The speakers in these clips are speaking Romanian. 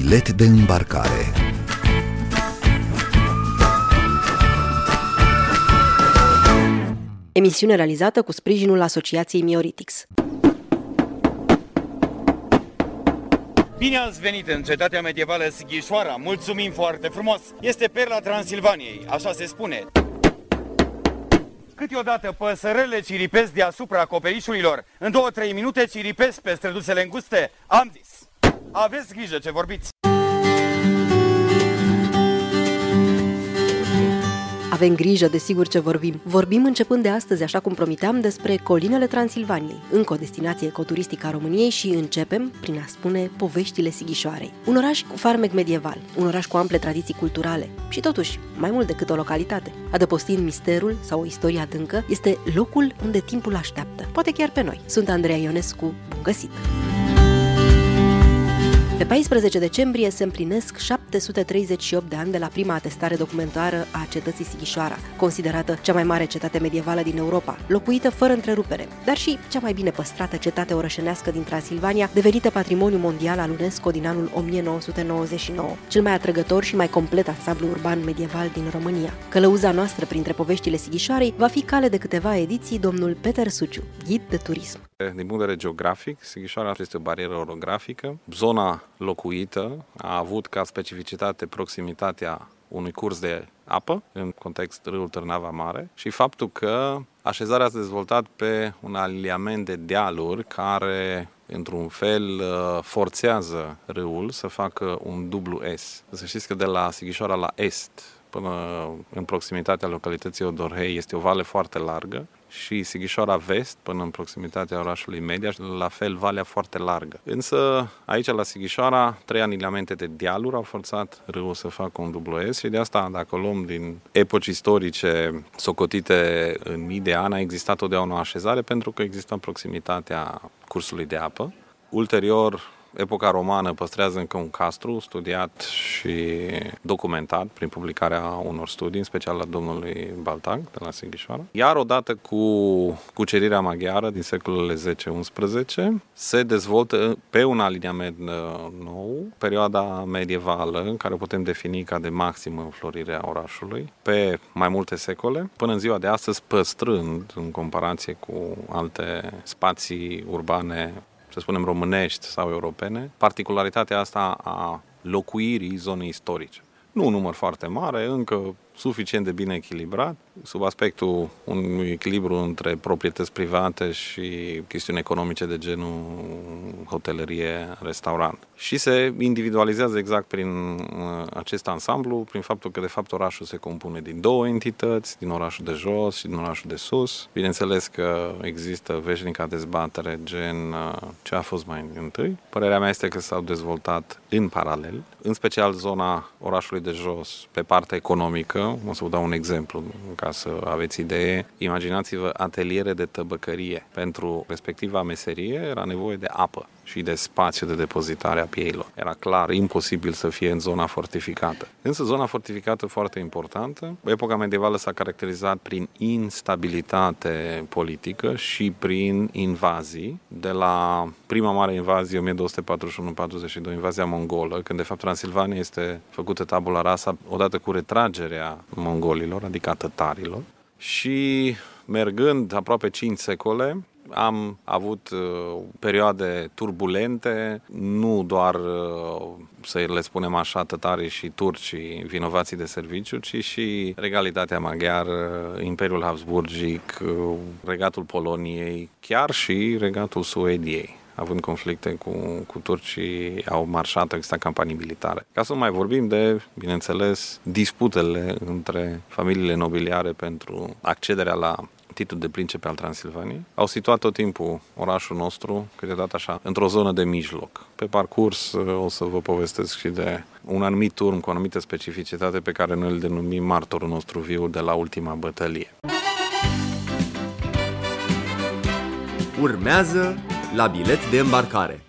Bilet de îmbarcare. Emisiune realizată cu sprijinul Asociației Mioritix. Bine ați venit în cetatea medievală Sighișoara, mulțumim foarte frumos! Este perla Transilvaniei, așa se spune. Câteodată păsărele ciripesc deasupra acoperișurilor, în 2-3 minute ciripesc pe străduțele înguste. Am zis, aveți grijă ce vorbiți! Avem grijă, desigur, ce vorbim. Vorbim începând de astăzi, așa cum promiteam, despre colinele Transilvaniei, încă o destinație ecoturistică a României, și începem prin a spune poveștile Sighișoarei. Un oraș cu farmec medieval, un oraș cu ample tradiții culturale și totuși, mai mult decât o localitate. Adăpostind misterul sau o istorie adâncă, este locul unde timpul așteaptă, poate chiar pe noi. Sunt Andreea Ionescu, bun găsit! Pe 14 decembrie se împlinesc 738 de ani de la prima atestare documentară a cetății Sighișoara, considerată cea mai mare cetate medievală din Europa, locuită fără întrerupere, dar și cea mai bine păstrată cetate orășenească din Transilvania, devenită patrimoniu mondial al UNESCO din anul 1999, cel mai atrăgător și mai complet ansamblu urban medieval din România. Călăuza noastră printre poveștile Sighișoarei va fi cale de câteva ediții domnul Peter Suciu, ghid de turism. Din punct de vedere geografic, Sighișoara este o barieră orografică. Zona locuită a avut ca specificitate proximitatea unui curs de apă, în context râul Târnava Mare, și faptul că așezarea s-a dezvoltat pe un aliniament de dealuri care, într-un fel, forțează râul să facă un dublu S. Să știți că de la Sighișoara la est până în proximitatea localității Odorhei este o vale foarte largă, și Sighișoara Vest, până în proximitatea orașului Mediaș, la fel valea foarte largă. Însă, aici la Sighișoara, 3 aniliamente de dealuri au forțat râul să facă un dublu S, și de asta, dacă o luăm din epoci istorice socotite în mii de ani, a existat totdeauna o așezare, pentru că exista proximitatea cursului de apă. Ulterior, epoca romană păstrează încă un castru studiat și documentat prin publicarea unor studii, în special la domnului Baltag de la Sighișoara. Iar odată cu cucerirea maghiară din secolele 10-11 se dezvoltă pe un aliniament nou perioada medievală, în care o putem defini ca de maximă înflorire a orașului, pe mai multe secole, până în ziua de astăzi păstrând, în comparație cu alte spații urbane, să spunem românești sau europene, particularitatea asta a locuirii zonei istorice. Nu un număr foarte mare, încă suficient de bine echilibrat, sub aspectul unui echilibru între proprietăți private și chestiuni economice de genul hotelerie, restaurant. Și se individualizează exact prin acest ansamblu, prin faptul că de fapt orașul se compune din 2 entități, din orașul de jos și din orașul de sus. Bineînțeles că există veșnica dezbatere gen ce a fost mai întâi. Părerea mea este că s-au dezvoltat în paralel, în special zona orașului de jos, pe partea economică. O să vă dau un exemplu ca să aveți idee. Imaginați-vă ateliere de tăbăcărie. Pentru respectiva meserie era nevoie de apă și de spațiu de depozitare a pieilor. Era clar imposibil să fie în zona fortificată. Însă zona fortificată foarte importantă. Epoca medievală s-a caracterizat prin instabilitate politică și prin invazii. De la prima mare invazie, 1241-42, invazia mongolă, când de fapt Transilvania este făcută tabula rasa odată cu retragerea mongolilor, adică a tătarilor. Și mergând aproape 5 secole, am avut perioade turbulente, nu doar, să le spunem așa, tătarii și turcii vinovații de serviciu, ci și regalitatea maghiară, Imperiul Habsburgic, regatul Poloniei, chiar și regatul Suediei. Având conflicte cu turcii, au marșat, au existat campanii militare. Ca să nu mai vorbim de, bineînțeles, disputele între familiile nobiliare pentru accederea la titlul de princepe al Transilvaniei, au situat tot timpul orașul nostru, câteodată așa, într-o zonă de mijloc. Pe parcurs o să vă povestesc și de un anumit turn cu o anumită specificitate pe care noi îl denumim martorul nostru viu de la ultima bătălie. Urmează la bilet de îmbarcare.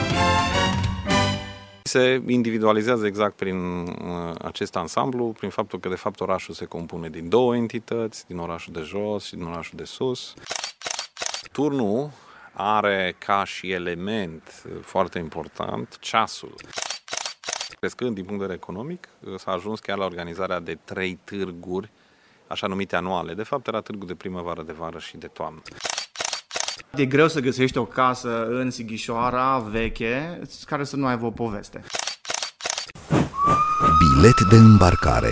Se individualizează exact prin acest ansamblu, prin faptul că de fapt orașul se compune din 2 entități, din orașul de jos și din orașul de sus. Turnul are ca și element foarte important ceasul. Crescând din punct de vedere economic, s-a ajuns chiar la organizarea de 3 târguri, așa numite anuale. De fapt, era târgul de primăvară, de vară și de toamnă. E greu să găsești o casă în Sighișoara veche care să nu aibă o poveste. Bilet de îmbarcare.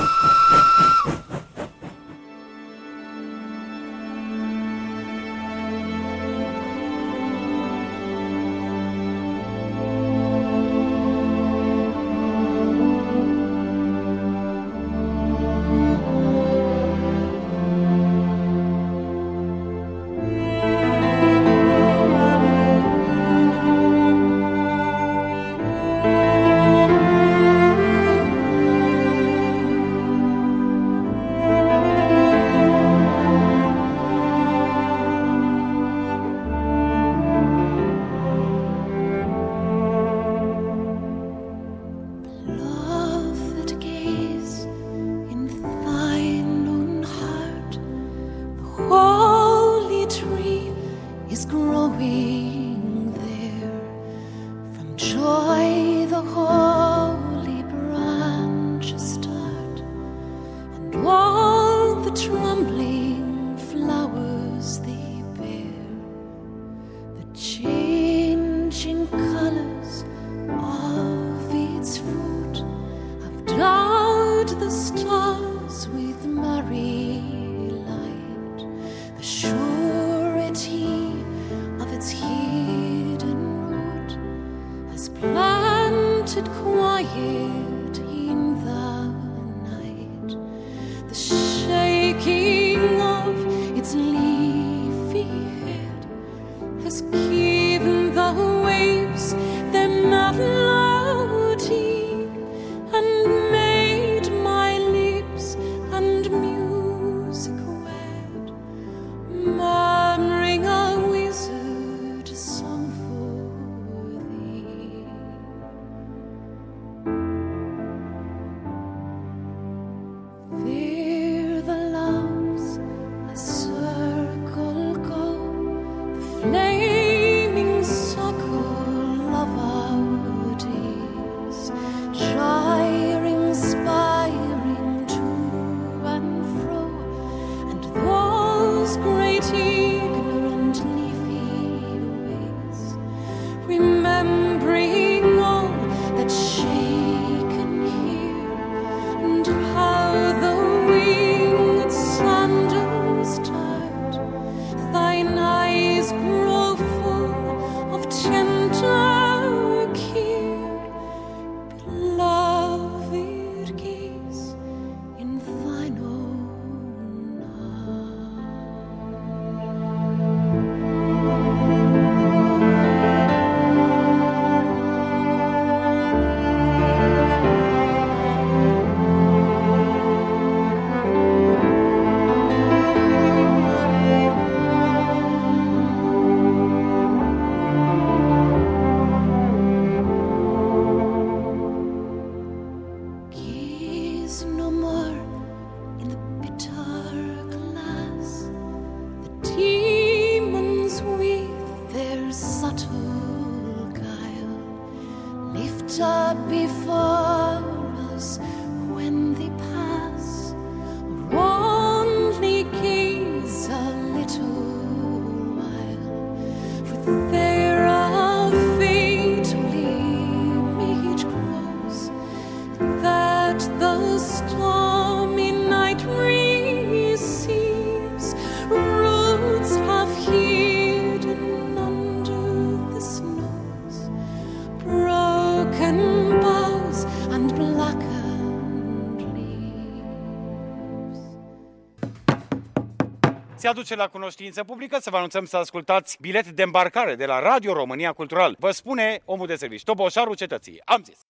Se aduce la cunoștință publică să vă anunțăm să ascultați Bilet de îmbarcare de la Radio România Cultural. Vă spune omul de serviciu, toboșarul cetății. Am zis!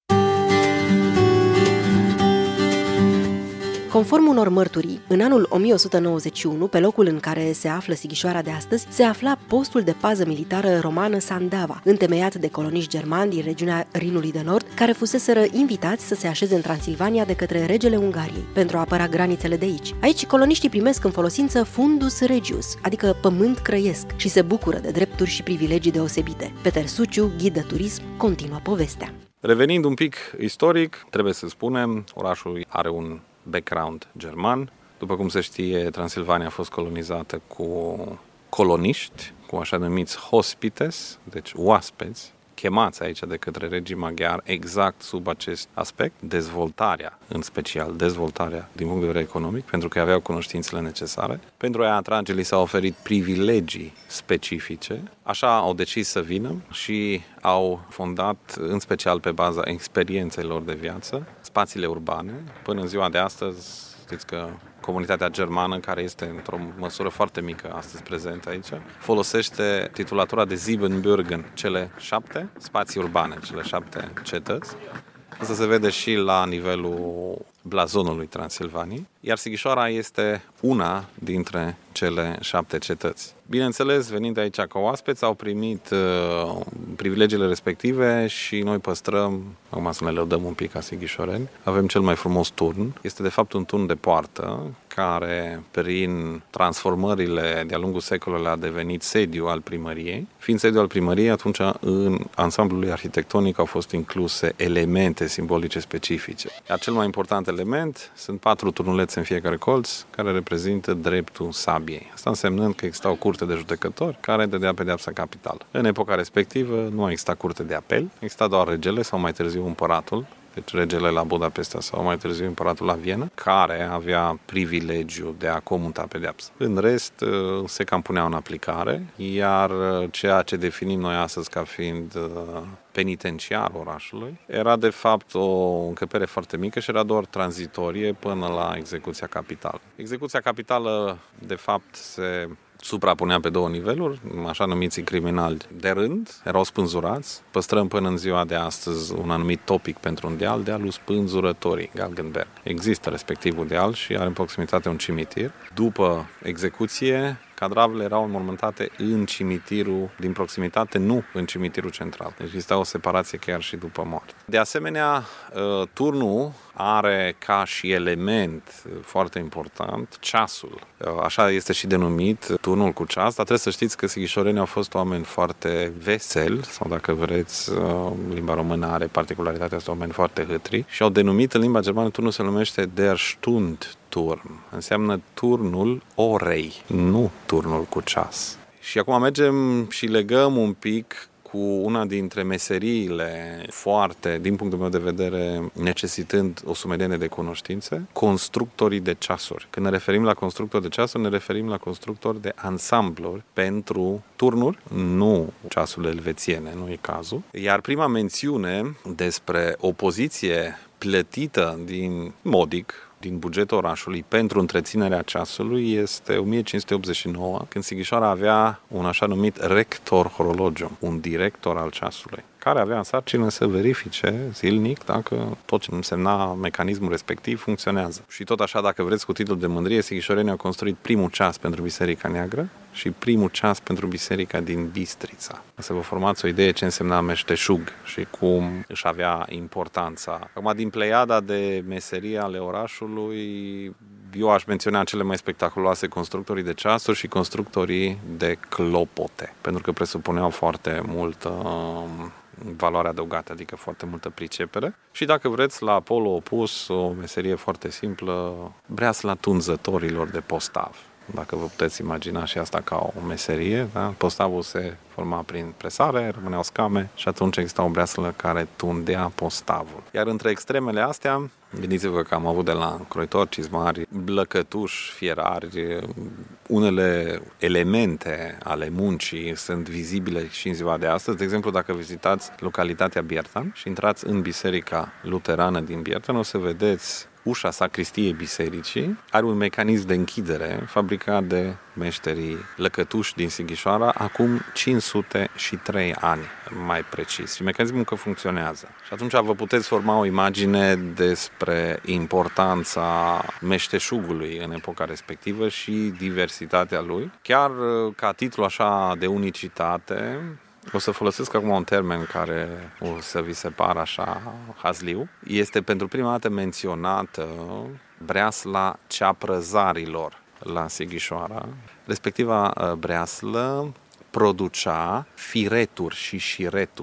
Conform unor mărturii, în anul 1191, pe locul în care se află Sighișoara de astăzi, se afla postul de pază militară romană Sandava, întemeiat de coloniști germani din regiunea Rinului de Nord, care fuseseră invitați să se așeze în Transilvania de către regele Ungariei, pentru a apăra granițele de aici. Aici, coloniștii primesc în folosință fundus regius, adică pământ crăiesc, și se bucură de drepturi și privilegii deosebite. Peter Suciu, ghid de turism, continuă povestea. Revenind un pic istoric, trebuie să spunem, orașul are un background german. După cum se știe, Transilvania a fost colonizată cu coloniști, cu așa numiți hospites, deci oaspeți, chemați aici de către regii maghiari exact sub acest aspect, dezvoltarea, în special dezvoltarea din punct de vedere economic, pentru că aveau cunoștințele necesare. Pentru a-i atrage, li s-au oferit privilegii specifice. Așa au decis să vină și au fondat, în special pe baza experiențelor de viață, spațiile urbane. Până în ziua de astăzi, știți că comunitatea germană, care este într-o măsură foarte mică astăzi prezentă aici, folosește titulatura de Siebenbürgen, cele 7 spații urbane, cele 7 cetăți. Asta se vede și la nivelul blazonului Transilvaniei, iar Sighișoara este una dintre cele 7 cetăți. Bineînțeles, venind aici ca oaspeți, au primit privilegiile respective și noi păstrăm, acum să ne lăudăm un pic ca sighișoreni, avem cel mai frumos turn. Este de fapt un turn de poartă care, prin transformările de-a lungul secolelor, a devenit sediu al primăriei. Fiind sediu al primăriei, atunci în ansamblul lui arhitectonic au fost incluse elemente simbolice specifice. Iar cel mai important element sunt 4 turnulețe în fiecare colț, care reprezintă dreptul sabiei. Asta însemnând că exista o curte de judecători care dădea pedeapsa capitală. În epoca respectivă nu exista curte de apel, exista doar regele sau mai târziu împăratul, deci regele la Budapesta sau mai târziu împăratul la Viena, care avea privilegiul de a comuta pedeapsa. În rest, se cam punea în aplicare, iar ceea ce definim noi astăzi ca fiind penitenciar orașului, era de fapt o încăpere foarte mică și era doar tranzitorie până la execuția capitală. Execuția capitală, de fapt, se suprapunea pe 2 niveluri, așa numiții criminali de rând, erau spânzurați. Păstrăm până în ziua de astăzi un anumit topic pentru un deal, dealul spânzurătorii, Galgenberg. Există respectivul deal și are în proximitate un cimitir. După execuție, cadavrele erau înmormântate în cimitirul din proximitate, nu în cimitirul central. Deci exista o separație chiar și după moarte. De asemenea, turnul are ca și element foarte important ceasul. Așa este și denumit, turnul cu ceas, dar trebuie să știți că sighișorenii au fost oameni foarte veseli, sau dacă vreți, limba română are particularitatea asta, oameni foarte hâtri, și au denumit în limba germană, turnul se numește Der Stundturm. Înseamnă turnul orei, nu turnul cu ceas. Și acum mergem și legăm un pic cu una dintre meseriile foarte, din punctul meu de vedere, necesitând o sumedenie de cunoștințe, constructorii de ceasuri. Când ne referim la constructori de ceasuri, ne referim la constructori de ansambluri pentru turnuri, nu ceasurile elvețiene, nu e cazul. Iar prima mențiune despre o poziție plătită din modic, din bugetul orașului pentru întreținerea ceasului este 1589, când Sighișoara avea un așa numit rector horologium, un director al ceasului, care avea în sarcină să verifice zilnic dacă tot ce însemna mecanismul respectiv funcționează. Și tot așa, dacă vreți, cu titlul de mândrie, sighișorenii au construit primul ceas pentru Biserica Neagră și primul ceas pentru Biserica din Bistrița. Să vă formați o idee ce însemna meșteșug și cum își avea importanța. Acum, din pleiada de meserie ale orașului, eu aș menționa cele mai spectaculoase constructorii de ceasuri și constructorii de clopote, pentru că presupuneau foarte multă valoare adăugată, adică foarte multă pricepere. Și dacă vreți, la polul opus, o meserie foarte simplă, breasla tunzătorilor de postav. Dacă vă puteți imagina și asta ca o meserie, da? Postavul se forma prin presare, rămâneau scame și atunci exista o breaslă care tundea postavul. Iar între extremele astea, gândiți-vă că am avut de la croitori, cizmari, blăcătuși, fierari, unele elemente ale muncii sunt vizibile și în ziua de astăzi. De exemplu, dacă vizitați localitatea Biertan și intrați în biserica luterană din Biertan, o să vedeți ușa sacristiei bisericii, are un mecanism de închidere fabricat de meșterii lăcătuși din Sighișoara acum 503 ani, mai precis. Și mecanismul încă funcționează. Și atunci vă puteți forma o imagine despre importanța meșteșugului în epoca respectivă și diversitatea lui. Chiar ca titlu așa de unicitate, o să folosesc acum un termen care o să vi se pară așa hazliu. Este pentru prima dată menționată breasla ceaprăzarilor la Sighișoara. Respectiva breaslă producea fireturi și șireturi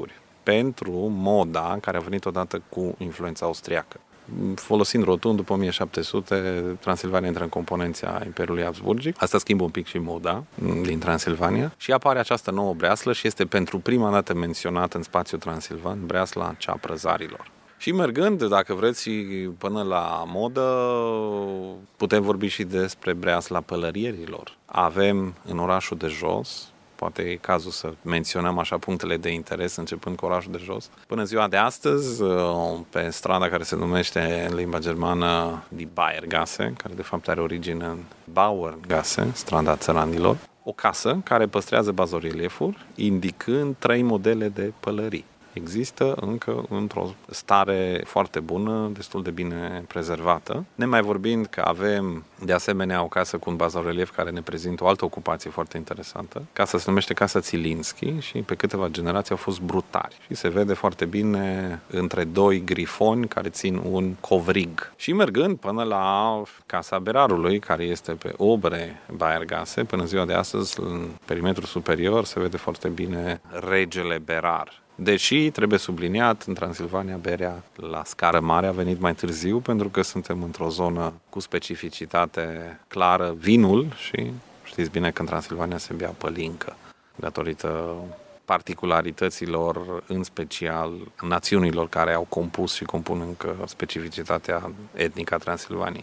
pentru moda care a venit odată cu influența austriacă. Folosind rotund, după 1700, Transilvania intră în componența Imperiului Habsburgic. Asta schimbă un pic și moda din Transilvania și apare această nouă breaslă și este pentru prima dată menționată în spațiul transilvan breasla cea a prăzarilor. Și mergând, dacă vreți, și până la modă, putem vorbi și despre breasla pălărierilor. Avem în orașul de jos, poate e cazul să menționăm așa punctele de interes, începând cu orașul de jos. Până ziua de astăzi, pe strada care se numește în limba germană Die Bayergasse, care de fapt are origine în Bauerngasse, strada țăranilor, o casă care păstrează bazoreliefuri, indicând 3 modele de pălării. Există încă într-o stare foarte bună, destul de bine prezervată. Nemai vorbind că avem de asemenea o casă cu un bazorelief care ne prezintă o altă ocupație foarte interesantă. Casa se numește Casa Țilinski și pe câteva generații au fost brutari. Și se vede foarte bine între 2 grifoni care țin un covrig. Și mergând până la Casa Berarului, care este pe Obre Bayergasse, până ziua de astăzi, în perimetrul superior, se vede foarte bine regele Berar. Deși, trebuie subliniat, în Transilvania berea la scară mare a venit mai târziu, pentru că suntem într-o zonă cu specificitate clară, vinul, și știți bine că în Transilvania se bea pălincă, datorită particularităților, în special națiunilor care au compus și compun încă specificitatea etnică a Transilvaniei.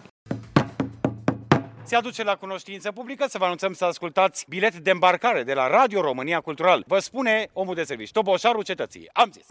Se aduce la cunoștință publică să vă anunțăm să ascultați Bilet de îmbarcare de la Radio România Cultural. Vă spune omul de serviciu, toboșarul cetății. Am zis!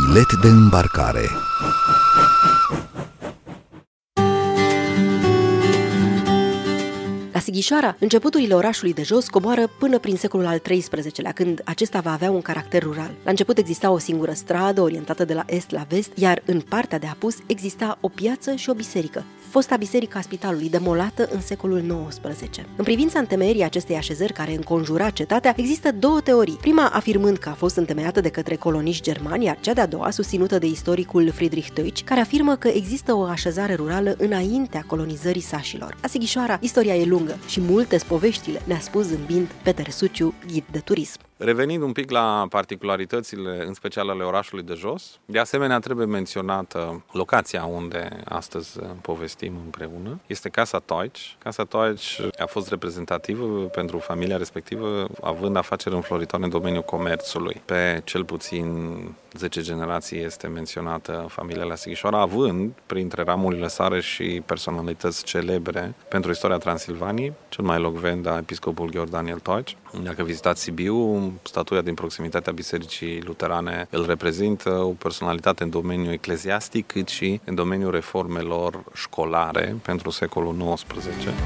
Bilet de îmbarcare. La Sighișoara, începuturile orașului de jos coboară până prin secolul al XIII-lea, când acesta va avea un caracter rural. La început exista o singură stradă orientată de la est la vest, iar în partea de apus exista o piață și o biserică, fosta biserică a Spitalului, demolată în secolul XIX. În privința întemeierii acestei așezări care înconjura cetatea, există două teorii. Prima afirmând că a fost întemeiată de către coloniști germani, iar cea de-a doua susținută de istoricul Friedrich Deutsch, care afirmă că există o așezare rurală înaintea colonizării sașilor. La Sighișoara, istoria e lungă și multe poveștile, ne-a spus zâmbind Peter Suciu, ghid de turism. Revenind un pic la particularitățile, în special ale orașului de jos, de asemenea trebuie menționată locația unde astăzi povestim împreună. Este Casa Teutsch. Casa Teutsch a fost reprezentativă pentru familia respectivă, având afaceri înfloritoare în domeniul comerțului. Pe cel puțin 10 generații este menționată familia la Sighișoara, având printre ramurile sale și personalități celebre pentru istoria Transilvaniei, cel mai elocvent episcopul Gheorghe Daniel Teutsch. Dacă vizitați Sibiu, statuia din proximitatea Bisericii Luterane îl reprezintă o personalitate în domeniul ecleziastic, cât și în domeniul reformelor școlare pentru secolul XIX.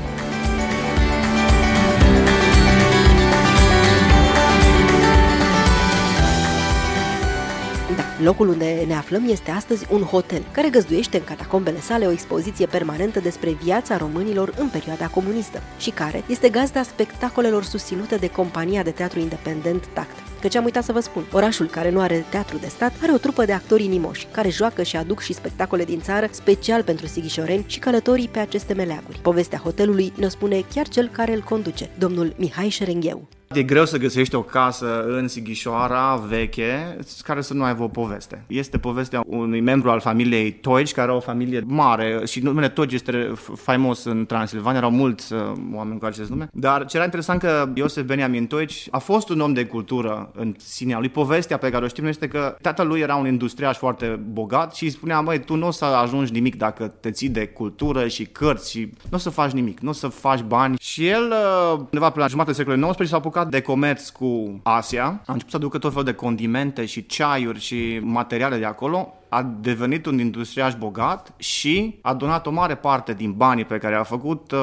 Locul unde ne aflăm este astăzi un hotel, care găzduiește în catacombele sale o expoziție permanentă despre viața românilor în perioada comunistă și care este gazda spectacolelor susținute de compania de teatru independent Tact. Căci am uitat să vă spun, orașul care nu are teatru de stat are o trupă de actori inimoși, care joacă și aduc și spectacole din țară special pentru sighișoreni și călătorii pe aceste meleaguri. Povestea hotelului ne spune chiar cel care îl conduce, domnul Mihai Șerengheu. E greu să găsești o casă în Sighișoara veche care să nu aibă o poveste. Este povestea unui membru al familiei Teutsch, care are o familie mare și numele Teutsch este faimos în Transilvania, erau mulți oameni cu acest nume. Dar ce era interesant că Iosef Beniamin Teutsch a fost un om de cultură în sinea lui. Povestea pe care o știm este că tatăl lui era un industriaș foarte bogat și îi spunea, măi, tu nu o să ajungi nimic dacă te ții de cultură și cărți și nu o să faci nimic, nu o să faci bani. Și el, undeva pe la jumătatea secolului XIX, s-a apucat de comerț cu Asia, a început să aducă tot felul de condimente și ceaiuri și materiale de acolo, a devenit un industriaș bogat și a donat o mare parte din banii pe care a făcut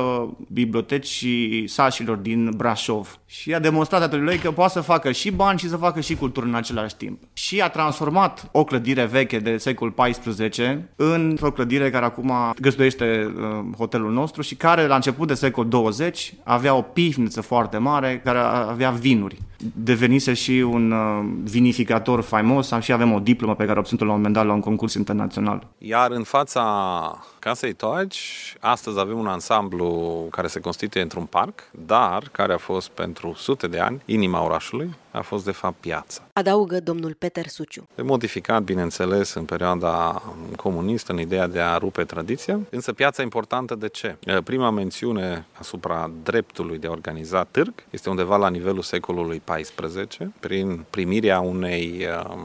bibliotecii sașilor din Brașov. Și a demonstrat tatălui lui că poate să facă și bani și să facă și cultură în același timp. Și a transformat o clădire veche de secolul XIV într-o clădire care acum găzduiește hotelul nostru și care la început de secol 20 avea o pivniță foarte mare care avea vinuri. Devenise și un vinificator faimos și avem o diplomă pe care a obținut-o la un moment dat la un concurs internațional. Iar în fața Casei Teutsch, astăzi avem un ansamblu care se constituie într-un parc, dar care a fost pentru sute de ani inima orașului, a fost de fapt piața. Adaugă domnul Peter Suciu. Modificat, bineînțeles, în perioada comunistă, în ideea de a rupe tradiția, însă piața importantă de ce? Prima mențiune asupra dreptului de a organiza târg este undeva la nivelul secolului XIV, prin primirea unei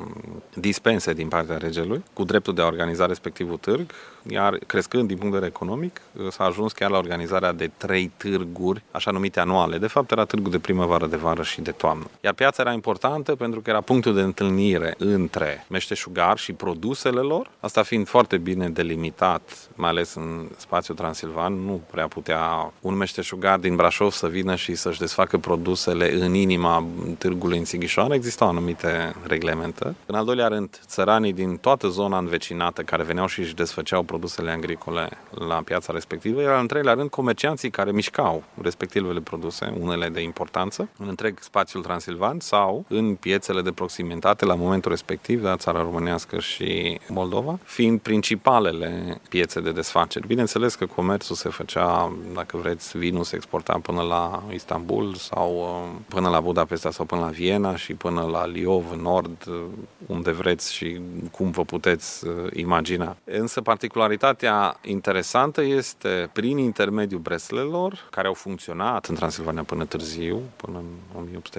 dispense din partea regelui, cu dreptul de a organiza respectivul târg, iar crescând din punct de vedere economic, s-a ajuns chiar la organizarea de 3 târguri, așa numite anuale. De fapt, era târgul de primăvară, de vară și de toamnă. Iar piața era importantă pentru că era punctul de întâlnire între meșteșugari și produsele lor, asta fiind foarte bine delimitat, mai ales în spațiul transilvan. Nu prea putea un meșteșugar din Brașov să vină și să-și desfacă produsele în inima târgului în Sighișoara. Existau anumite reglementări. În al doilea rând, țăranii din toată zona învecinată care veneau și își desfăceau produsele agricole la piața respectivă, iar în treilea rând comercianții care mișcau respectivele produse, unele de importanță, în întreg spațiul transilvan sau în piețele de proximitate la momentul respectiv, de țara românească și Moldova, fiind principalele piețe de desfaceri. Bineînțeles că comerțul se făcea, dacă vreți, vinul se exporta până la Istanbul sau până la Budapesta sau până la Viena și până la Liov, în nord, unde vreți și cum vă puteți imagina. Însă particularitatea interesantă este prin intermediul breslelor, care au funcționat în Transilvania până târziu, până în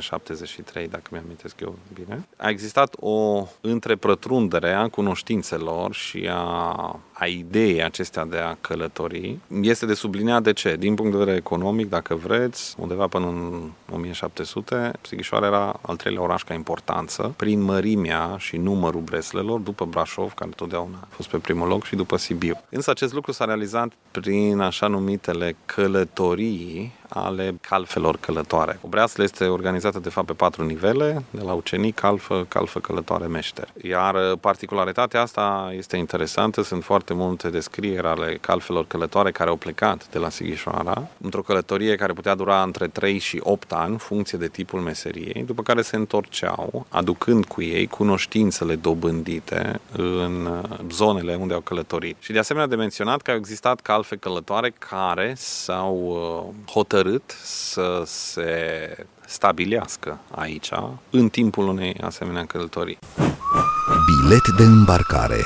1873, dacă mi-amintesc eu bine, a existat o întreprătrundere a cunoștințelor și a a ideii acestea de a călători. Este de subliniat de ce? Din punct de vedere economic, dacă vreți, undeva până în 1700, Sighișoara era al treilea oraș ca importanță, prin mărimea și numărul breslelor, după Brașov, care totdeauna a fost pe primul loc, și după Sibiu. Însă acest lucru s-a realizat prin așa numitele călătorii ale calfelor călătoare. O breaslă este organizată de fapt pe 4 nivele, de la ucenic, calfă, călătoare, meșter. Iar particularitatea asta este interesantă, sunt foarte multe descrieri ale calfelor călătoare care au plecat de la Sighișoara, într-o călătorie care putea dura între 3 și 8 ani, funcție de tipul meseriei, după care se întorceau, aducând cu ei cunoștințele dobândite în zonele unde au călătorit. Și de asemenea de menționat că au existat calfe călătoare care s-au hotărât să se stabilească aici în timpul unei asemenea călătorii. Bilet de îmbarcare.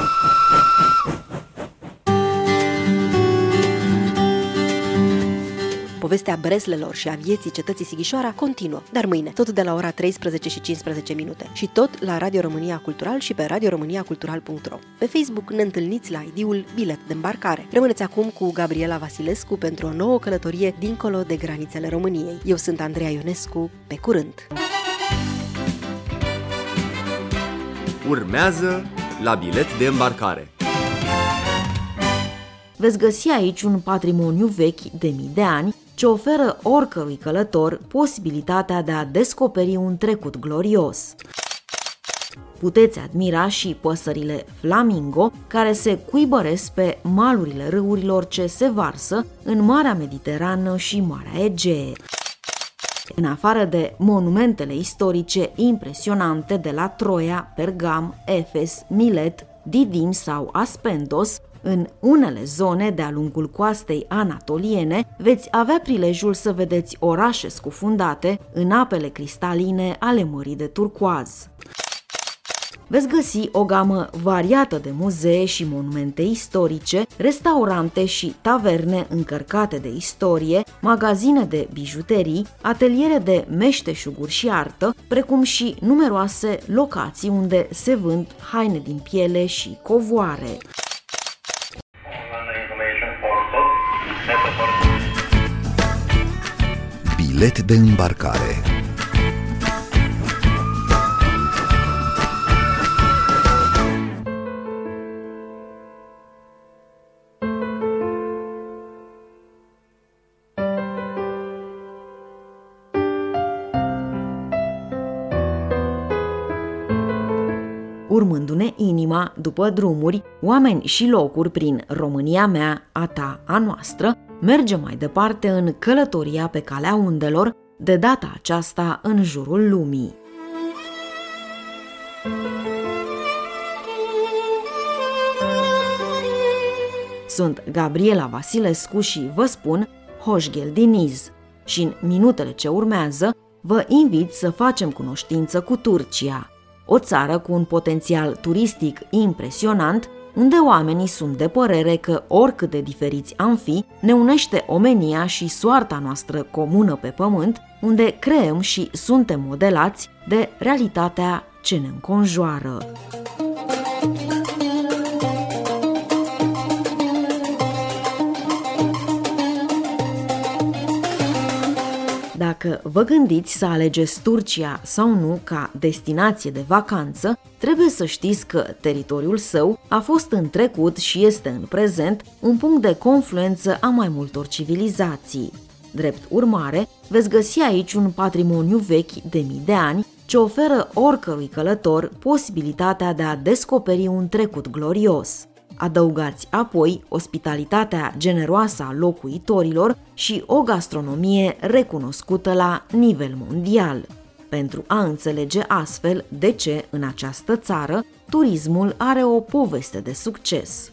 Povestea breslelor și a vieții cetății Sighișoara continuă, dar mâine, tot de la ora 13:15 și tot la Radio România Cultural și pe radioromaniacultural.ro. Pe Facebook ne întâlniți la ID-ul Bilet de îmbarcare. Rămâneți acum cu Gabriela Vasilescu pentru o nouă călătorie dincolo de granițele României. Eu sunt Andreea Ionescu, pe curând! Urmează la Bilet de îmbarcare. Veți găsi aici un patrimoniu vechi de mii de ani ce oferă oricărui călător posibilitatea de a descoperi un trecut glorios. Puteți admira și păsările flamingo care se cuibăresc pe malurile râurilor ce se varsă în Marea Mediterană și Marea Egee. În afară de monumentele istorice impresionante de la Troia, Pergam, Efes, Milet, Didim sau Aspendos, în unele zone de-a lungul coastei anatoliene veți avea prilejul să vedeți orașe scufundate în apele cristaline ale Mării de Turcoaz. Veți găsi o gamă variată de muzee și monumente istorice, restaurante și taverne încărcate de istorie, magazine de bijuterii, ateliere de meșteșuguri și artă, precum și numeroase locații unde se vând haine din piele și covoare. Bilet de îmbarcare. Urmându-ne inima după drumuri, oameni și locuri prin România mea, a ta, a noastră, mergem mai departe în călătoria pe calea undelor, de data aceasta în jurul lumii. Sunt Gabriela Vasilescu și vă spun Hoșghel Diniz și în minutele ce urmează vă invit să facem cunoștință cu Turcia, o țară cu un potențial turistic impresionant, unde oamenii sunt de părere că oricât de diferiți am fi, ne unește omenia și soarta noastră comună pe pământ, unde creăm și suntem modelați de realitatea ce ne înconjoară. Dacă vă gândiți să alegeți Turcia sau nu ca destinație de vacanță, trebuie să știți că teritoriul său a fost în trecut și este în prezent un punct de confluență a mai multor civilizații. Drept urmare, veți găsi aici un patrimoniu vechi de mii de ani ce oferă oricărui călător posibilitatea de a descoperi un trecut glorios. Adăugați apoi ospitalitatea generoasă a locuitorilor și o gastronomie recunoscută la nivel mondial, pentru a înțelege astfel de ce în această țară turismul are o poveste de succes.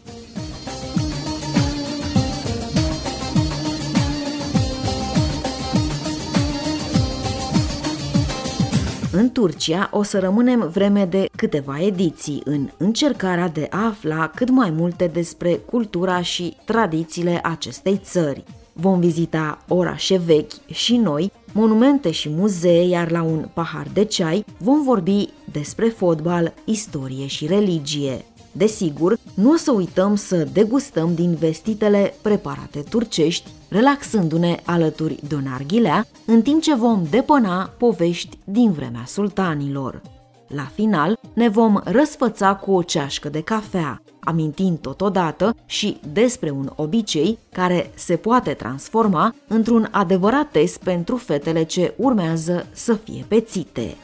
În Turcia o să rămânem vreme de câteva ediții în încercarea de a afla cât mai multe despre cultura și tradițiile acestei țări. Vom vizita orașe vechi și noi, monumente și muzee, iar la un pahar de ceai vom vorbi despre fotbal, istorie și religie. Desigur, nu o să uităm să degustăm din vestitele preparate turcești, relaxându-ne alături de o narghilea, în timp ce vom depăna povești din vremea sultanilor. La final, ne vom răsfăța cu o ceașcă de cafea, amintind totodată și despre un obicei care se poate transforma într-un adevărat test pentru fetele ce urmează să fie pețite.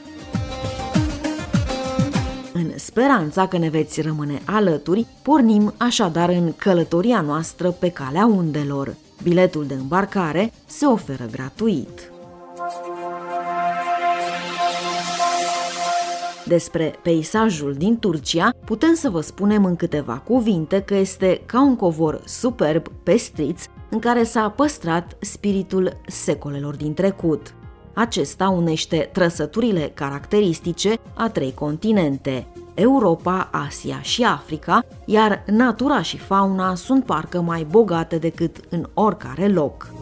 În speranța că ne veți rămâne alături, pornim așadar în călătoria noastră pe calea undelor. Biletul de îmbarcare se oferă gratuit. Despre peisajul din Turcia putem să vă spunem în câteva cuvinte că este ca un covor superb pestriț în care s-a păstrat spiritul secolelor din trecut. Acesta unește trăsăturile caracteristice a 3 continente, Europa, Asia și Africa, iar natura și fauna sunt parcă mai bogate decât în oricare loc.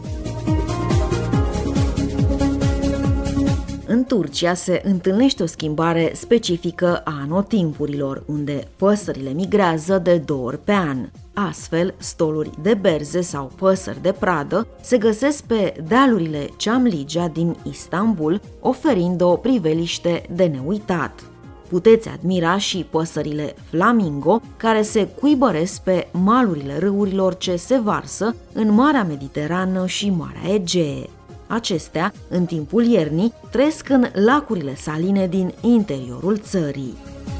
În Turcia se întâlnește o schimbare specifică a anotimpurilor, unde păsările migrează de 2 ori pe an. Astfel, stoluri de berze sau păsări de pradă se găsesc pe dealurile Çamlıca din Istanbul, oferind o priveliște de neuitat. Puteți admira și păsările flamingo, care se cuibăresc pe malurile râurilor ce se varsă în Marea Mediterană și Marea Egee. Acestea, în timpul iernii, trăiesc în lacurile saline din interiorul țării.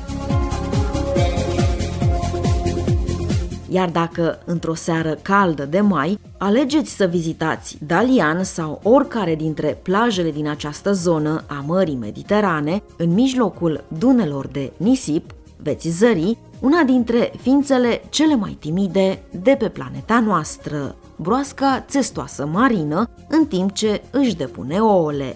Iar dacă, într-o seară caldă de mai, alegeți să vizitați Dalian sau oricare dintre plajele din această zonă a Mării Mediterane, în mijlocul dunelor de nisip, veți zări una dintre ființele cele mai timide de pe planeta noastră, broasca țestoasă marină, în timp ce își depune ouăle.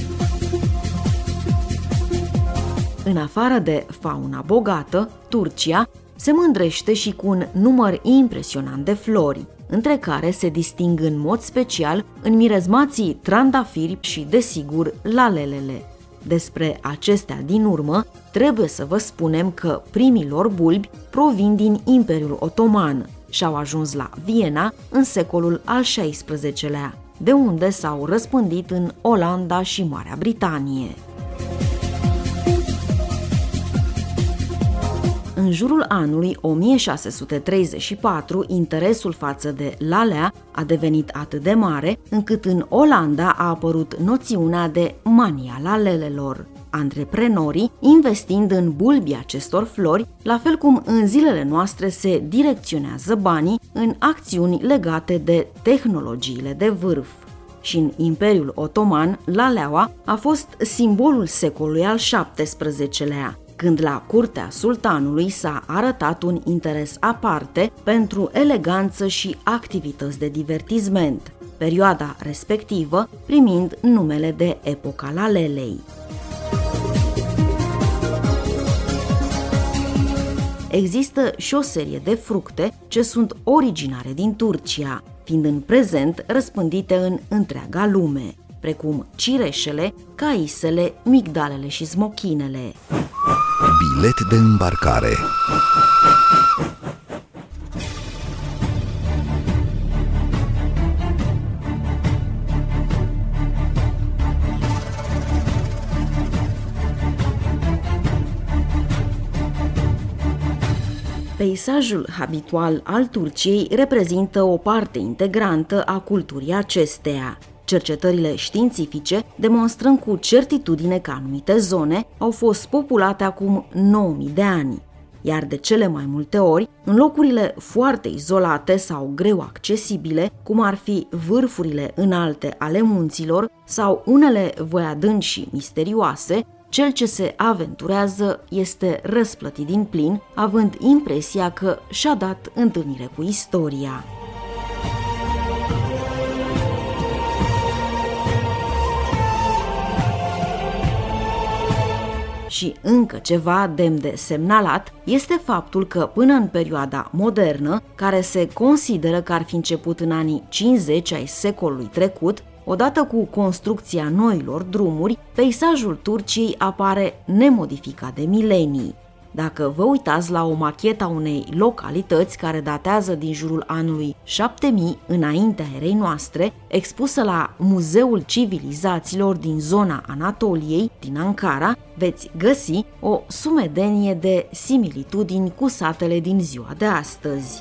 În afară de fauna bogată, Turcia se mândrește și cu un număr impresionant de flori, între care se disting în mod special înmirezmații trandafiri și, desigur, lalelele. Despre acestea din urmă, trebuie să vă spunem că primii lor bulbi provin din Imperiul Otoman și au ajuns la Viena în secolul al XVI-lea, de unde s-au răspândit în Olanda și Marea Britanie. În jurul anului 1634, interesul față de lalea a devenit atât de mare, încât în Olanda a apărut noțiunea de mania lalelelor, antreprenorii investind în bulbii acestor flori, la fel cum în zilele noastre se direcționează banii în acțiuni legate de tehnologiile de vârf. Și în Imperiul Otoman, laleaua a fost simbolul secolului al XVII-lea, când la curtea sultanului s-a arătat un interes aparte pentru eleganță și activități de divertisment, perioada respectivă primind numele de epoca lalelei. Există și o serie de fructe ce sunt originare din Turcia, fiind în prezent răspândite în întreaga lume, precum cireșele, caisele, migdalele și smochinele. Bilet de îmbarcare. Peisajul habitual al Turciei reprezintă o parte integrantă a culturii acesteia. Cercetările științifice demonstrând cu certitudine că anumite zone au fost populate acum 9000 de ani, iar de cele mai multe ori, în locurile foarte izolate sau greu accesibile, cum ar fi vârfurile înalte ale munților sau unele voi adânci și misterioase, cel ce se aventurează este răsplătit din plin, având impresia că și-a dat întâlnire cu istoria. Și încă ceva demn de semnalat este faptul că până în perioada modernă, care se consideră că ar fi început în anii 50 ai secolului trecut, odată cu construcția noilor drumuri, peisajul Turciei apare nemodificat de milenii. Dacă vă uitați la o machetă a unei localități care datează din jurul anului 7000 înaintea erei noastre, expusă la Muzeul Civilizațiilor din zona Anatoliei, din Ankara, veți găsi o sumedenie de similitudini cu satele din ziua de astăzi.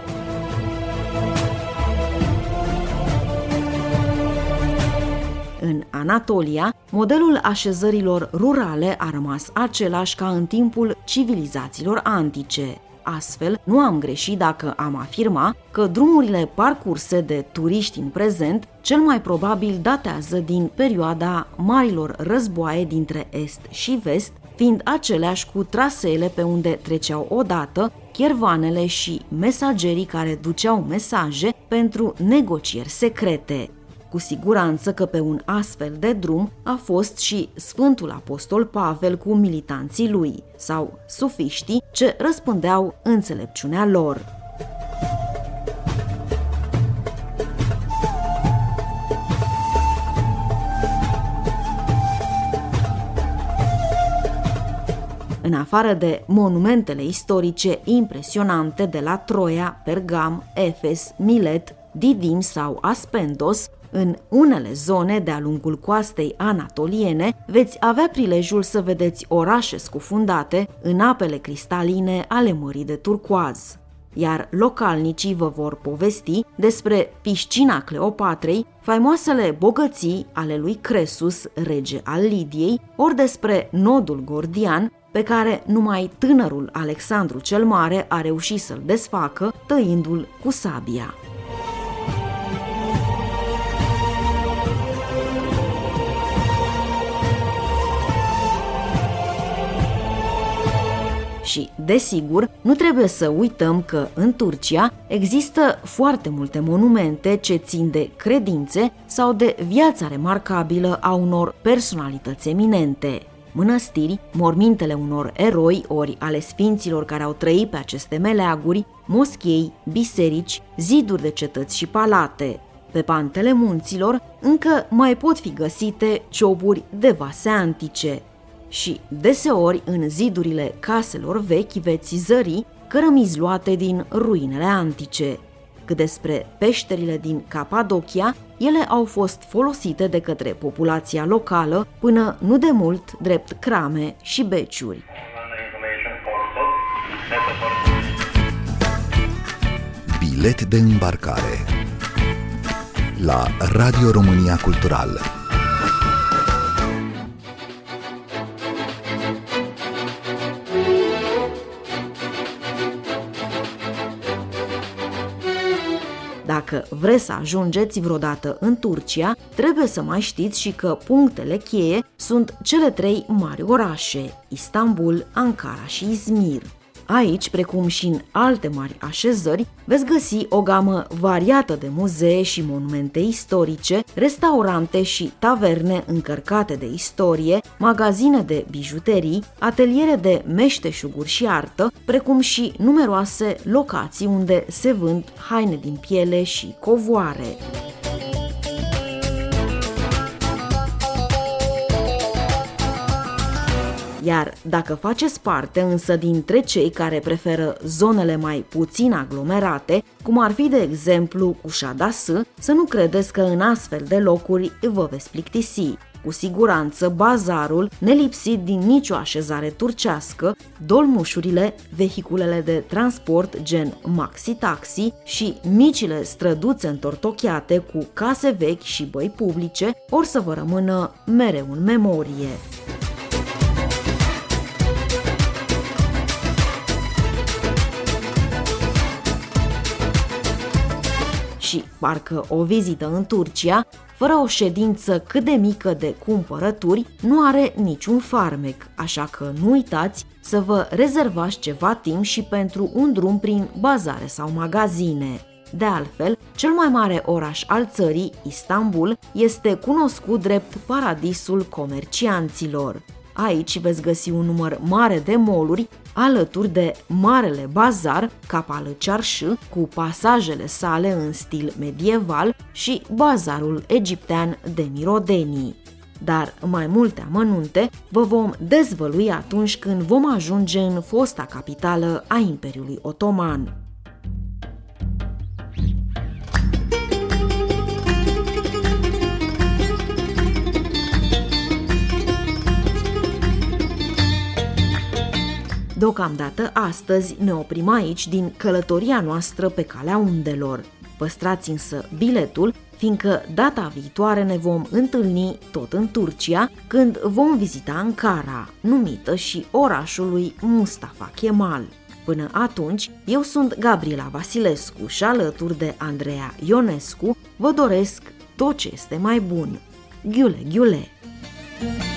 În Anatolia, modelul așezărilor rurale a rămas același ca în timpul civilizațiilor antice. Astfel, nu am greșit dacă am afirma că drumurile parcurse de turiști în prezent cel mai probabil datează din perioada marilor războaie dintre est și vest, fiind aceleași cu traseele pe unde treceau odată chervanele și mesagerii care duceau mesaje pentru negocieri secrete. Cu siguranță că pe un astfel de drum a fost și Sfântul Apostol Pavel cu militanții lui, sau sufiștii ce răspândeau înțelepciunea lor. În afară de monumentele istorice impresionante de la Troia, Pergam, Efes, Milet, Didim sau Aspendos, în unele zone de-a lungul coastei anatoliene veți avea prilejul să vedeți orașe scufundate în apele cristaline ale Mării de Turcoaz. Iar localnicii vă vor povesti despre piscina Cleopatrei, faimoasele bogății ale lui Cresus, rege al Lidiei, ori despre nodul gordian, pe care numai tânărul Alexandru cel Mare a reușit să-l desfacă, tăindu-l cu sabia. Și, desigur, nu trebuie să uităm că în Turcia există foarte multe monumente ce țin de credințe sau de viața remarcabilă a unor personalități eminente. Mănăstiri, mormintele unor eroi ori ale sfinților care au trăit pe aceste meleaguri, moschei, biserici, ziduri de cetăți și palate. Pe pantele munților încă mai pot fi găsite cioburi de vase antice. Și deseori în zidurile caselor vechi veți zări cărămizi luate din ruinele antice. Cât despre peșterile din Capadocia, ele au fost folosite de către populația locală până nu de mult drept crame și beciuri. Bilet de îmbarcare la Radio România Cultural. Dacă vreți să ajungeți vreodată în Turcia, trebuie să mai știți și că punctele cheie sunt cele 3 mari orașe, Istanbul, Ankara și Izmir. Aici, precum și în alte mari așezări, veți găsi o gamă variată de muzee și monumente istorice, restaurante și taverne încărcate de istorie, magazine de bijuterii, ateliere de meșteșuguri și artă, precum și numeroase locații unde se vând haine din piele și covoare. Iar dacă faceți parte însă dintre cei care preferă zonele mai puțin aglomerate, cum ar fi de exemplu Kuşadası, să nu credeți că în astfel de locuri vă veți plictisi. Cu siguranță bazarul, nelipsit din nicio așezare turcească, dolmușurile, vehiculele de transport gen maxi-taxi și micile străduțe întortocheate cu case vechi și băi publice, or să vă rămână mereu în memorie. Și parcă o vizită în Turcia, fără o ședință cât de mică de cumpărături, nu are niciun farmec, așa că nu uitați să vă rezervați ceva timp și pentru un drum prin bazare sau magazine. De altfel, cel mai mare oraș al țării, Istanbul, este cunoscut drept paradisul comercianților. Aici veți găsi un număr mare de mall-uri, alături de Marele Bazar, Capală Cearșă, cu pasajele sale în stil medieval și bazarul egiptean de Mirodenii. Dar mai multe amănunte vă vom dezvălui atunci când vom ajunge în fosta capitală a Imperiului Otoman. Deocamdată astăzi ne oprim aici din călătoria noastră pe calea undelor. Păstrați însă biletul, fiindcă data viitoare ne vom întâlni tot în Turcia, când vom vizita Ankara, numită și orașul lui Mustafa Kemal. Până atunci, eu sunt Gabriela Vasilescu și alături de Andreea Ionescu vă doresc tot ce este mai bun. Ghiule, ghiule!